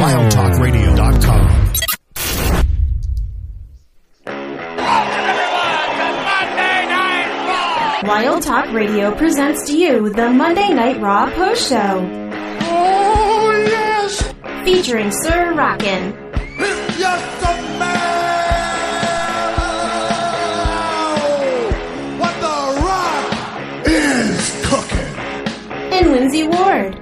WildTalkRadio.com. Wild Talk Radio presents to you the Monday Night Raw Post Show. Oh, yes! Featuring Sir Rockin'. It's just a man! What the Rock is cooking! And Lindsay Ward.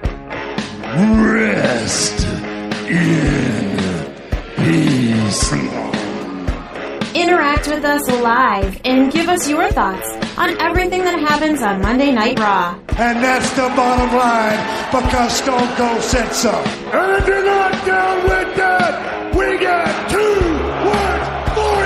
Rest in peace. Interact with us live and give us your thoughts on everything that happens on Monday Night Raw. And that's the bottom line, because Stone Cold said so. And if you're not down with that, we got 2 words for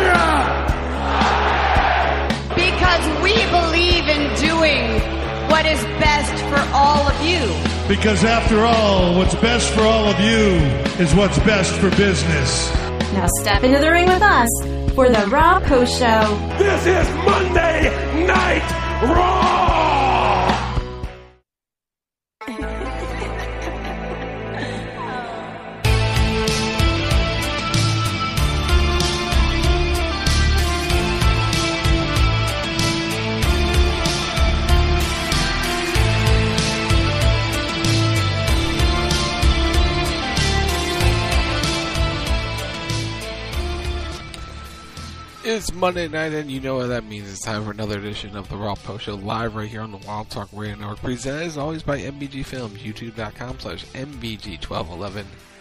ya! Because we believe in doing what is best for all of you. Because after all, what's best for all of you is what's best for business. Now step into the ring with us for the Raw Post Show. This is Monday Night Raw! It's Monday night, and you know what that means. It's time for another edition of the Raw Post Show, live right here on the Wild Talk Radio Network, presented as always by MBG Films, youtube.com/MBG1211.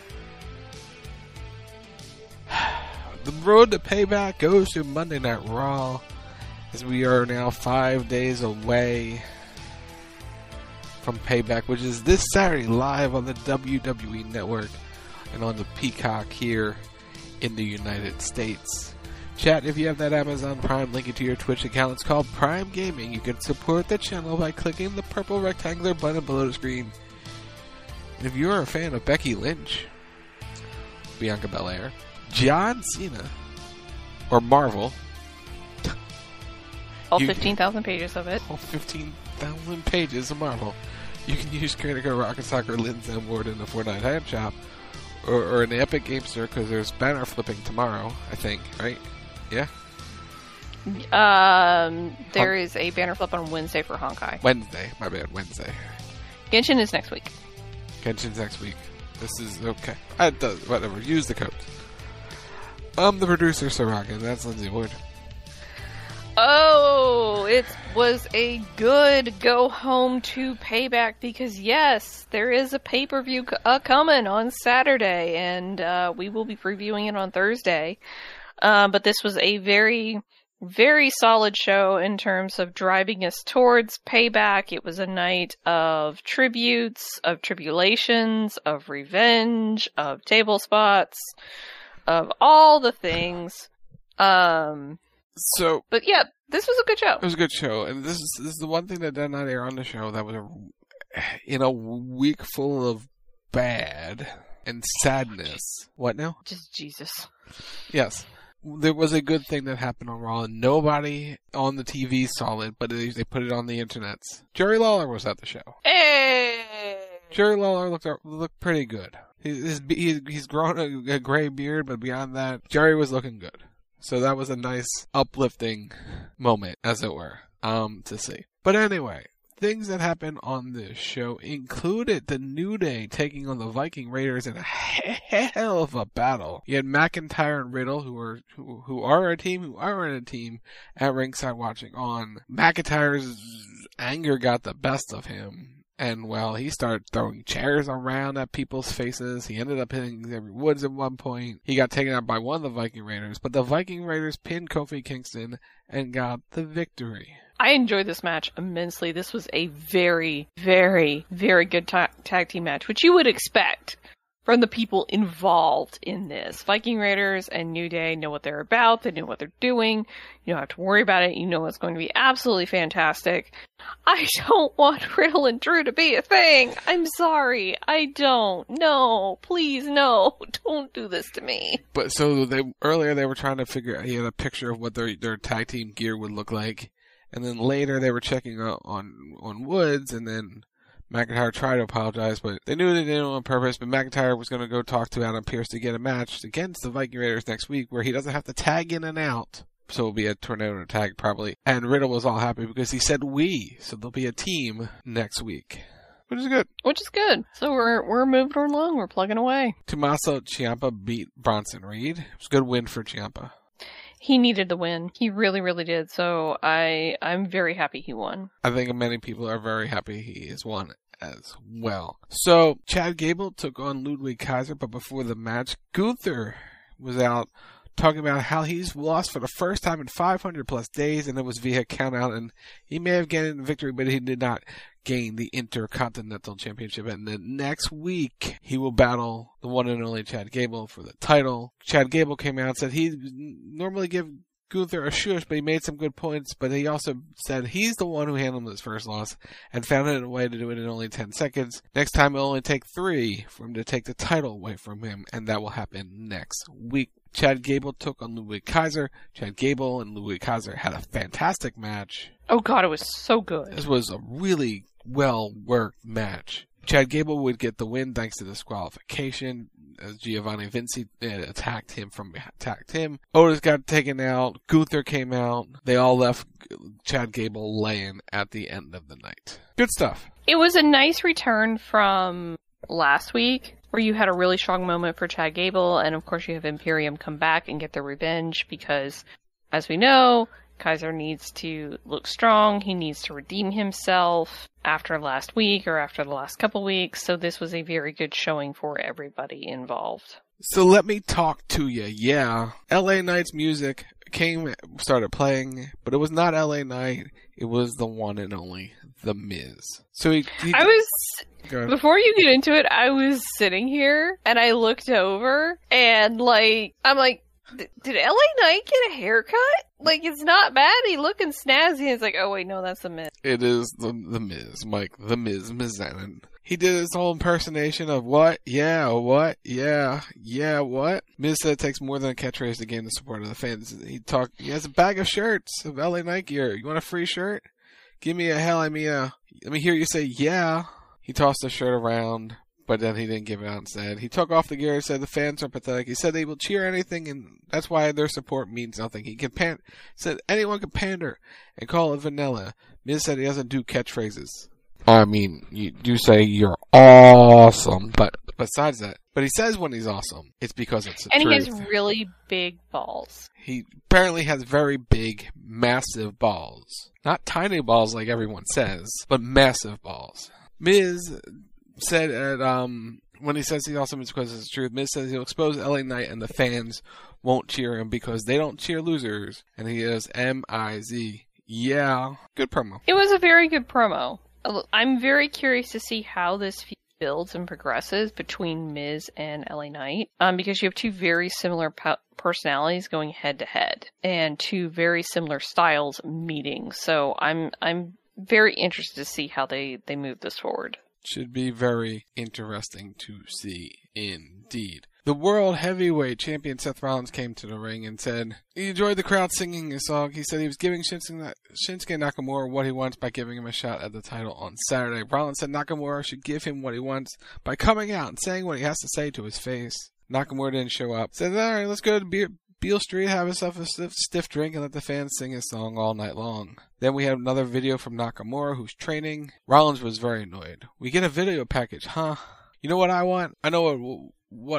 The road to payback goes to Monday Night Raw, as we are now 5 days away from payback, which is this Saturday live on the WWE Network and on the Peacock here in the United States. Chat, if you have that Amazon Prime, link it to your Twitch account. It's called Prime Gaming. You can support the channel by clicking the purple rectangular button below the screen. And if you're a fan of Becky Lynch, Bianca Belair, John Cena, or Marvel, all 15,000 pages of it. All 15,000 pages of Marvel. You can use credit card Rocket Soccer, Lindsay Ward in the Fortnite Hand Shop, or an Epic Game Store, because there's banner flipping tomorrow, I think, right? Yeah? There is a banner flip on Wednesday for Honkai. Wednesday, my bad, Wednesday. Genshin is next week. Genshin's next week. This is okay. Whatever, use the code. I'm the producer, Sir Rockin'. That's Lindsay Ward. Oh, it was a good go home to payback, because yes, there is a pay-per-view coming on Saturday, and we will be previewing it on Thursday. But this was a very, very solid show in terms of driving us towards payback. It was a night of tributes, of tribulations, of revenge, of table spots, of all the things. But yeah, this was a good show. It was a good show, and this is the one thing that did not air on the show that was in a week full of bad and sadness. What now? Just Jesus. Yes. There was a good thing that happened on Raw, and nobody on the TV saw it, but they put it on the internets. Jerry Lawler was at the show. Hey! Jerry Lawler looked pretty good. He's grown a gray beard, but beyond that, Jerry was looking good. So that was a nice, uplifting moment, as it were, to see. But anyway, things that happened on this show included the New Day taking on the Viking Raiders in a hell of a battle. You had McIntyre and Riddle, who are in a team, at ringside watching on. McIntyre's anger got the best of him. And, well, he started throwing chairs around at people's faces. He ended up hitting Xavier Woods at one point. He got taken out by one of the Viking Raiders. But the Viking Raiders pinned Kofi Kingston and got the victory. I enjoyed this match immensely. This was a very, very, very good tag team match, which you would expect from the people involved in this. Viking Raiders and New Day know what they're about. They know what they're doing. You don't have to worry about it. You know it's going to be absolutely fantastic. I don't want Riddle and Drew to be a thing. I'm sorry. I don't. No. Please, no. Don't do this to me. But so earlier they were trying to figure out, he had a picture of what their tag team gear would look like. And then later they were checking out on Woods, and then McIntyre tried to apologize, but they knew they did it on purpose. But McIntyre was going to go talk to Adam Pearce to get a match against the Viking Raiders next week where he doesn't have to tag in and out. So it'll be a tornado tag probably. And Riddle was all happy because he said we. So there'll be a team next week. Which is good. Which is good. So we're moving along. We're plugging away. Tommaso Ciampa beat Bronson Reed. It was a good win for Ciampa. He needed the win. He really, really did. So I'm very happy he won. I think many people are very happy he has won as well. So Chad Gable took on Ludwig Kaiser, but before the match, Gunther was out talking about how he's lost for the first time in 500 plus days, and it was via countout, and he may have gained the victory, but he did not gain the Intercontinental Championship. And then next week, he will battle the one and only Chad Gable for the title. Chad Gable came out and said he'd normally give Gunther a shush, but he made some good points, but he also said he's the one who handled his first loss and found a way to do it in only 10 seconds. Next time it'll only take 3 for him to take the title away from him, and that will happen next week. Chad Gable took on Ludwig Kaiser. Chad Gable and Ludwig Kaiser had a fantastic match. Oh god, it was so good. This was a really well-worked match. Chad Gable would get the win thanks to disqualification as Giovanni Vinci attacked him. Otis got taken out. Gunther came out. They all left Chad Gable laying at the end of the night. Good stuff. It was a nice return from last week where you had a really strong moment for Chad Gable, and of course you have Imperium come back and get their revenge because, as we know, Kaiser needs to look strong. He needs to redeem himself after last week or after the last couple weeks. So this was a very good showing for everybody involved. So let me talk to you. Yeah, LA Knight's music started playing, but it was not LA Knight. It was the one and only The Miz. So before you get into it, I was sitting here and I looked over and I'm like, did LA Knight get a haircut? Like, it's not bad. He's looking snazzy. It's like, oh wait, no, that's The Miz. It is the Miz, Mike. The Miz Mizanin. He did his whole impersonation of what? Yeah, what? Yeah, what? Miz said it takes more than a catchphrase to gain the support of the fans. He has a bag of shirts of LA Knight gear. You want a free shirt? Give me a hell, let me hear you say yeah. He tossed the shirt around, but then he didn't give it out instead. He took off the gear and said the fans are pathetic. He said they will cheer anything, and that's why their support means nothing. He said anyone can pander and call it vanilla. Miz said he doesn't do catchphrases. I mean, you do say you're awesome, but besides that, but he says when he's awesome, it's because it's the truth. And he has really big balls. He apparently has very big, massive balls. Not tiny balls like everyone says, but massive balls. Miz said when he says he's awesome, it's because it's the truth. Miz says he'll expose LA Knight and the fans won't cheer him because they don't cheer losers. And he is M-I-Z. Yeah. Good promo. It was a very good promo. I'm very curious to see how this builds and progresses between Miz and LA Knight, because you have two very similar personalities going head to head and two very similar styles meeting. So I'm very interested to see how they move this forward. Should be very interesting to see indeed. The World Heavyweight Champion Seth Rollins came to the ring and said he enjoyed the crowd singing his song. He said he was giving Shinsuke Nakamura what he wants by giving him a shot at the title on Saturday. Rollins said Nakamura should give him what he wants by coming out and saying what he has to say to his face. Nakamura didn't show up. Said, all right, let's go to Beale Street, have yourself a stiff drink, and let the fans sing his song all night long. Then we have another video from Nakamura, who's training. Rollins was very annoyed. We get a video package, huh? You know what I want? I know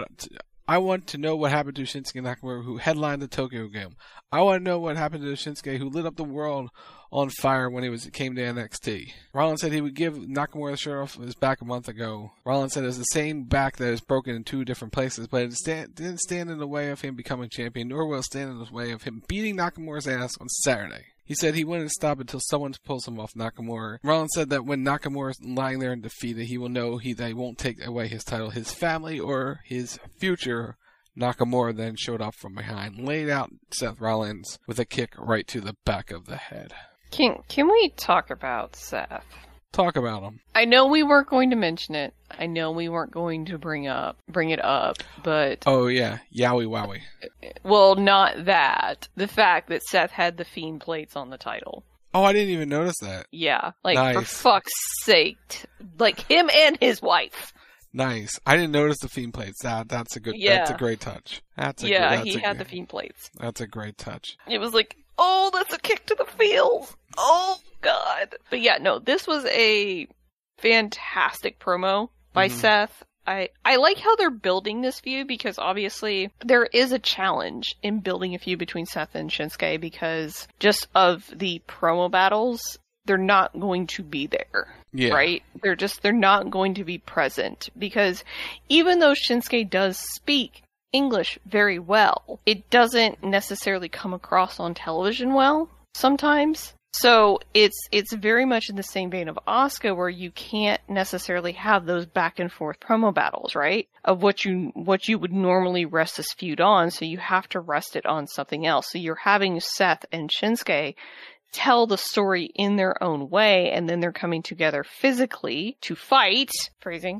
I want to know what happened to Shinsuke Nakamura, who headlined the Tokyo Game. I want to know what happened to Shinsuke, who lit up the world on fire when he came to NXT. Rollins said he would give Nakamura the shirt off his back a month ago. Rollins said it's the same back that is broken in 2 different places, but it didn't stand in the way of him becoming champion, nor will it stand in the way of him beating Nakamura's ass on Saturday. He said he wouldn't stop until someone pulls him off Nakamura. Rollins said that when Nakamura is lying there and defeated, he will know they won't take away his title, his family, or his future. Nakamura then showed up from behind, laid out Seth Rollins with a kick right to the back of the head. Can we talk about Seth? Talk about him. I know we weren't going to mention it. I know we weren't going to bring it up, but... Oh, yeah. Yowie wowie. Well, not that. The fact that Seth had the Fiend plates on the title. Oh, I didn't even notice that. Yeah, like, Nice. for fuck's sake. Like, him and his wife. Nice. I didn't notice the Fiend plates. That's a good. Yeah. That's a great touch. He had the Fiend plates. That's a great touch. It was like, oh, that's a kick to the feels. Oh, God. But yeah, no, this was a fantastic promo by Seth. I like how they're building this feud because obviously there is a challenge in building a feud between Seth and Shinsuke because just of the promo battles, they're not going to be there. Yeah. Right? They're not going to be present because even though Shinsuke does speak English very well, it doesn't necessarily come across on television well sometimes. So it's very much in the same vein of Asuka where you can't necessarily have those back and forth promo battles, right? Of what you would normally rest this feud on, so you have to rest it on something else. So you're having Seth and Shinsuke tell the story in their own way, and then they're coming together physically to fight, phrasing,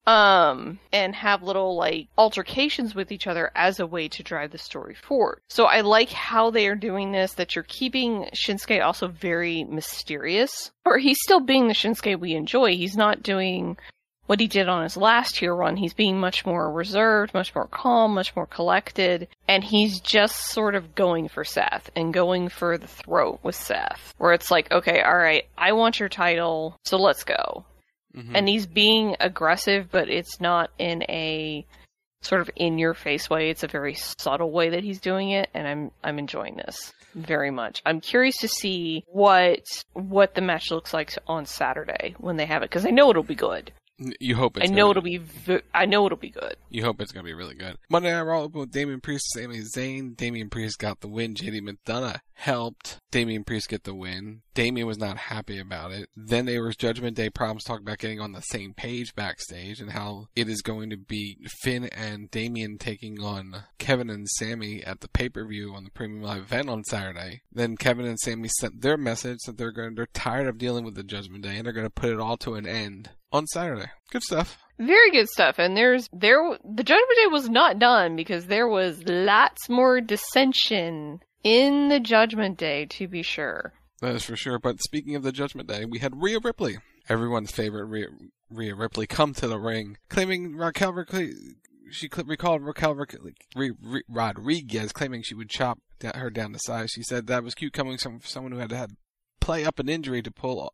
and have little, like, altercations with each other as a way to drive the story forward. So I like how they are doing this, that you're keeping Shinsuke also very mysterious. Or he's still being the Shinsuke we enjoy. He's not doing what he did on his last tier run. He's being much more reserved, much more calm, much more collected, and he's just sort of going for Seth and going for the throat with Seth. Where it's like, okay, alright, I want your title, so let's go. Mm-hmm. And he's being aggressive, but it's not in a sort of in-your-face way. It's a very subtle way that he's doing it, and I'm enjoying this very much. I'm curious to see what the match looks like on Saturday when they have it, because I know it'll be good. You hope it's I know it'll be good. You hope it's going to be really good. Monday Night Raw opened with Damian Priest and Sami Zayn. Damian Priest got the win. JD McDonough helped Damian Priest get the win. Damian was not happy about it. Then there was Judgment Day problems, talking about getting on the same page backstage and how it is going to be Finn and Damian taking on Kevin and Sami at the pay-per-view on the Premium Live event on Saturday. Then Kevin and Sami sent their message that they're tired of dealing with the Judgment Day and they're going to put it all to an end on Saturday. Good stuff. Very good stuff. And the Judgment Day was not done because there was lots more dissension in the Judgment Day, to be sure. That is for sure. But speaking of the Judgment Day, we had Rhea Ripley, everyone's favorite Rhea Ripley, come to the ring, claiming she recalled Raquel Rodriguez claiming she would chop her down to size. She said that was cute coming from someone who had play up an injury to pull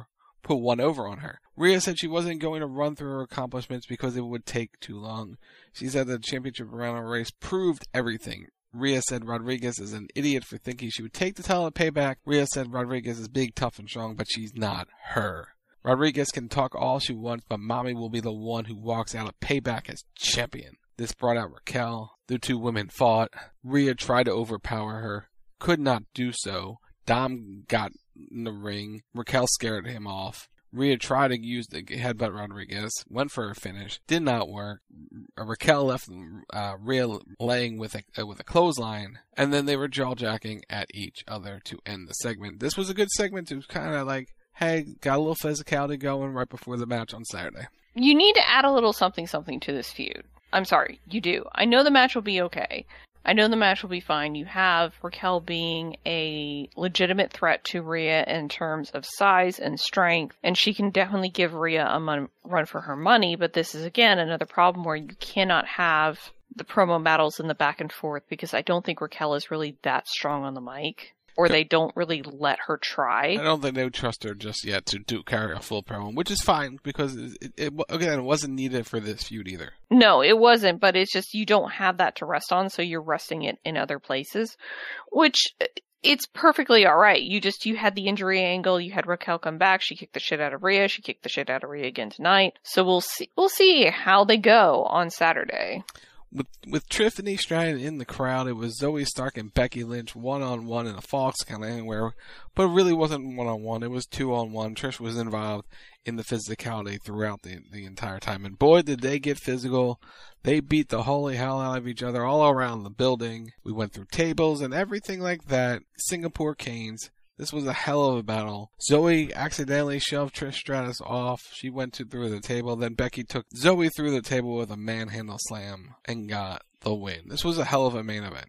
one over on her. Rhea said she wasn't going to run through her accomplishments because it would take too long. She said the championship round race proved everything. Rhea said Rodriguez is an idiot for thinking she would take the title at Payback. Rhea said Rodriguez is big, tough, and strong, but she's not her. Rodriguez can talk all she wants, but Mommy will be the one who walks out of Payback as champion. This brought out Raquel. The two women fought. Rhea tried to overpower her. Could not do so. Dom got in the ring. Raquel scared him off. Rhea tried to use the headbutt Rodriguez, went for a finish, did not work. Raquel left Rhea laying with a clothesline, and then they were jaw-jacking at each other to end the segment. This was a good segment to kind of like, hey, got a little physicality going right before the match on Saturday. You need to add a little something to this feud. I'm sorry, you do. I know the match will be okay. I know the match will be fine. You have Raquel being a legitimate threat to Rhea in terms of size and strength, and she can definitely give Rhea a run for her money, but this is, again, another problem where you cannot have the promo battles in the back and forth because I don't think Raquel is really that strong on the mic. Or they don't really let her try. I don't think they would trust her just yet to carry a full promo, which is fine because it wasn't needed for this feud either. No, it wasn't, but it's just you don't have that to rest on, so you're resting it in other places, which it's perfectly all right. You had the injury angle, you had Raquel come back, she kicked the shit out of Rhea, she kicked the shit out of Rhea again tonight. So we'll see how they go on Saturday. With Tiffany Stratton in the crowd, it was Zoe Stark and Becky Lynch one-on-one in a Fox kind of anywhere, but it really wasn't one-on-one. It was two-on-one. Trish was involved in the physicality throughout the entire time, and boy, did they get physical. They beat the holy hell out of each other all around the building. We went through tables and everything like that. Singapore Canes. This was a hell of a battle. Zoe accidentally shoved Trish Stratus off. She went through the table. Then Becky took Zoe through the table with a manhandle slam and got the win. This was a hell of a main event.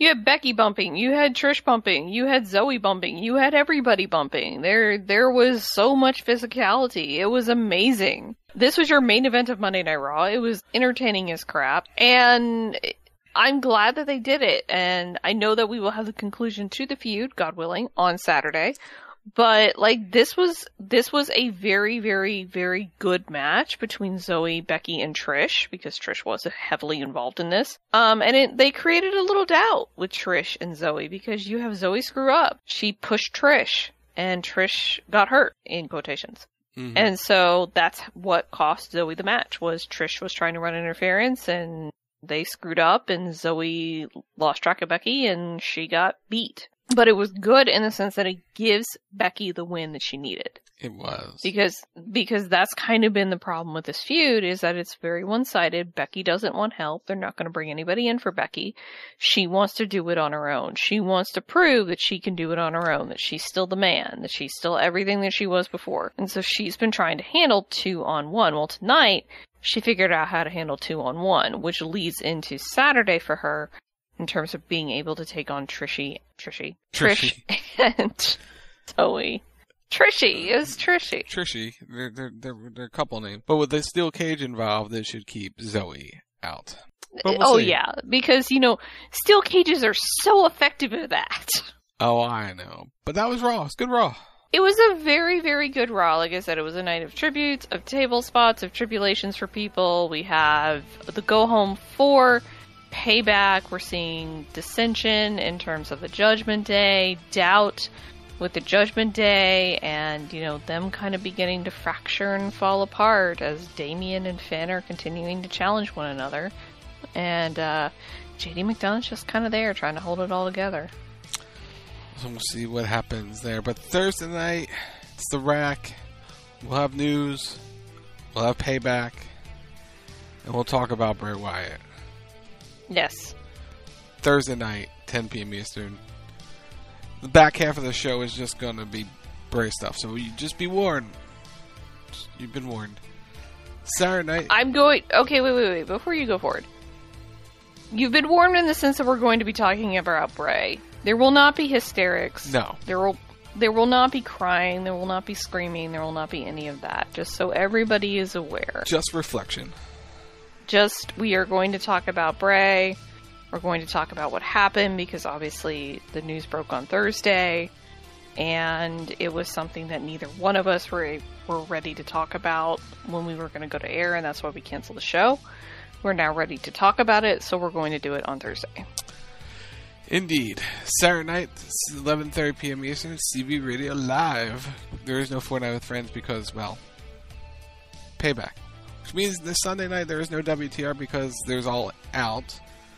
You had Becky bumping, you had Trish bumping, you had Zoe bumping, you had everybody bumping. There was so much physicality. It was amazing. This was your main event of Monday Night Raw. It was entertaining as crap. And I'm glad that they did it. And I know that we will have the conclusion to the feud, God willing, on Saturday. But, like, this was a very, very, very good match between Zoe, Becky, and Trish, because Trish was heavily involved in this. And they created a little doubt with Trish and Zoe, because you have Zoe screw up. She pushed Trish, and Trish got hurt, in quotations. Mm-hmm. And so that's what cost Zoe the match, was Trish was trying to run interference, and they screwed up, and Zoe lost track of Becky, and she got beat. But it was good in the sense that it gives Becky the win that she needed. It was. Because that's kind of been the problem with this feud, is that it's very one-sided. Becky doesn't want help. They're not going to bring anybody in for Becky. She wants to do it on her own. She wants to prove that she can do it on her own, that she's still the man, that she's still everything that she was before. And so she's been trying to handle 2-on-1. Well, tonight, she figured out how to handle 2-on-1, which leads into Saturday for her, in terms of being able to take on Trish and Zoe. Trishy is Trishy. Trishy, they're a couple names. But with the steel cage involved, they should keep Zoe out. We'll see. Yeah, because, steel cages are so effective at that. Oh, I know. But that was Raw. It's good Raw. It was a very, very good Raw. Like I said, it was a night of tributes, of table spots, of tribulations for people. We have the Go Home 4 Payback. We're seeing dissension in terms of the Judgment Day, doubt with the Judgment Day, and, them kind of beginning to fracture and fall apart as Damian and Finn are continuing to challenge one another. And JD McDonagh's just kind of there trying to hold it all together. So we'll see what happens there. But Thursday night, it's the Rack. We'll have news. We'll have Payback. And we'll talk about Bray Wyatt. Yes. Thursday night, 10 p.m. Eastern. The back half of the show is just going to be Bray stuff, so you just be warned. You've been warned. Saturday night... Okay, wait. Before you go forward. You've been warned in the sense that we're going to be talking about Bray. There will not be hysterics. No. There will not be crying. There will not be screaming. There will not be any of that. Just so everybody is aware. Just reflection. We are going to talk about Bray. We're going to talk about what happened, because obviously the news broke on Thursday, and it was something that neither one of us were ready to talk about when we were going to go to air, and that's why we canceled the show. We're now ready to talk about it, so we're going to do it on Thursday. Indeed. Saturday night, 11:30 p.m. Eastern, CB Radio Live. There is no Fortnite with Friends because, well, Payback. Which means this Sunday night there is no WTR because there's All Out.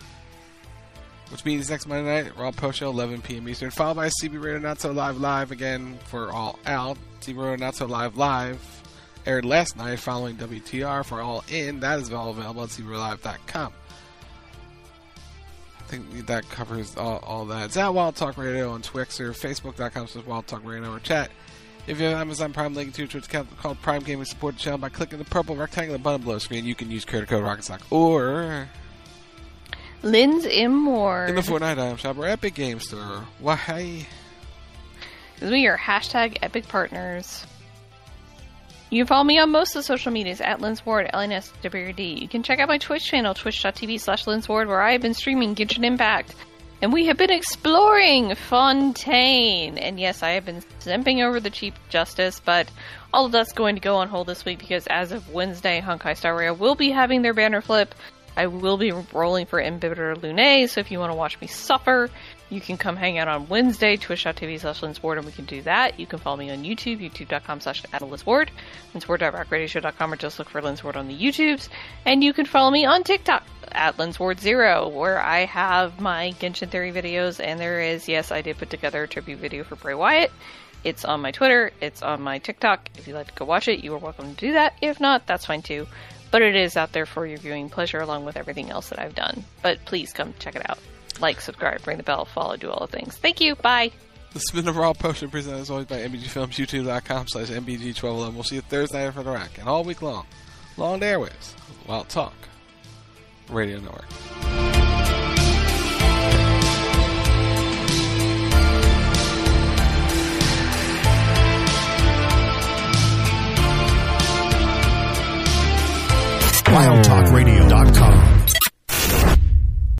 Which means next Monday night, Raw Post Show, 11 p.m. Eastern, followed by CB Radio Not So Live again for All Out. CB Radio Not So Live aired last night following WTR for All In. That is all available at CBRadioLive.com. I think that covers all that. It's at Wild Talk Radio on Twixter, Facebook.com/Wild Talk Radio, or chat. If you have Amazon Prime, link to a Twitch account called Prime Gaming, support the channel by clicking the purple rectangular button below the screen. You can use credit code RocketSock or Lynn's Immord in the Fortnite item shop or Epic Game Store. Why? Because we are hashtag Epic Partners. You can follow me on most of the social medias at Lynsward, LNSWD. You can check out my Twitch channel, twitch.tv/Lynsward, where I have been streaming Genshin Impact. And we have been exploring Fontaine. And yes, I have been zipping over the Chief Justice, but all of that's going to go on hold this week because as of Wednesday, Honkai Star Rail will be having their banner flip. I will be rolling for Embittered Lunae, so if you want to watch me suffer, you can come hang out on Wednesday, twitch.tv/Lynsward, and we can do that. You can follow me on YouTube, youtube.com/@Lynsward, Lynsward.rockradioshow.com, or just look for Lynsward on the YouTubes. And you can follow me on TikTok, at Lynsward0, where I have my Genshin Theory videos, and there is, yes, I did put together a tribute video for Bray Wyatt. It's on my Twitter, it's on my TikTok. If you'd like to go watch it, you are welcome to do that. If not, that's fine too. But it is out there for your viewing pleasure along with everything else that I've done. But please come check it out. Like, subscribe, ring the bell, follow, do all the things. Thank you. Bye. This has been a Raw Potion presented as always by MBG Films, youtube.com/MBG1211. We'll see you Thursday night for the Rack. And all week long, long to airwaves, Wild Talk Radio Network. WildTalkRadio.com.